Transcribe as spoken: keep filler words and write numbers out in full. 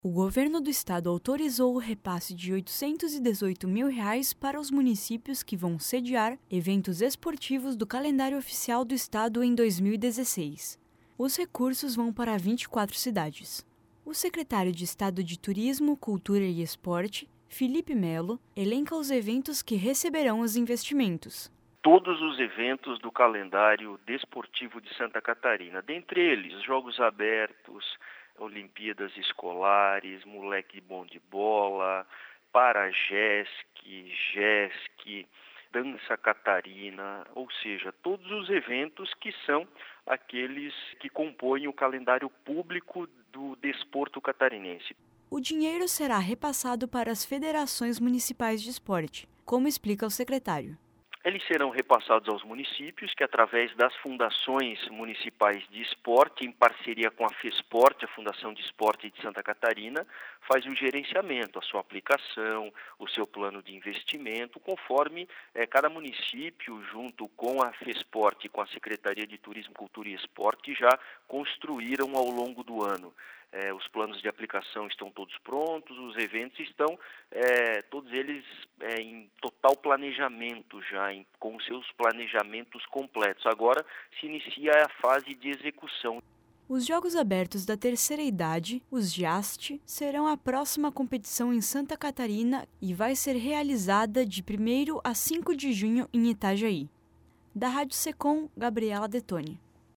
O governo do estado autorizou o repasse de oitocentos e dezoito mil reais para os municípios que vão sediar eventos esportivos do calendário oficial do estado em dois mil e dezesseis. Os recursos vão para vinte e quatro cidades. O secretário de Estado de Turismo, Cultura e Esporte, Felipe Melo, elenca os eventos que receberão os investimentos. Todos os eventos do calendário desportivo de Santa Catarina, dentre eles Jogos Abertos, Olimpíadas Escolares, Moleque Bom de Bola, Paragesc, Gesc, Dança Catarina, ou seja, todos os eventos que são aqueles que compõem o calendário público do desporto catarinense. O dinheiro será repassado para as federações municipais de esporte, como explica o secretário. Eles serão repassados aos municípios, que através das fundações municipais de esporte, em parceria com a FESPORT, a Fundação de Esporte de Santa Catarina, faz o gerenciamento, a sua aplicação, o seu plano de investimento, conforme é, cada município, junto com a FESPORT e com a Secretaria de Turismo, Cultura e Esporte, já construíram ao longo do ano. É, os planos de aplicação estão todos prontos, os eventos estão, é, todos eles é, em total planejamento já, em, com seus planejamentos completos. Agora se inicia a fase de execução. Os Jogos Abertos da Terceira Idade, os JAST, serão a próxima competição em Santa Catarina e vai ser realizada de primeiro a cinco de junho em Itajaí. Da Rádio Secom, Gabriela Detoni.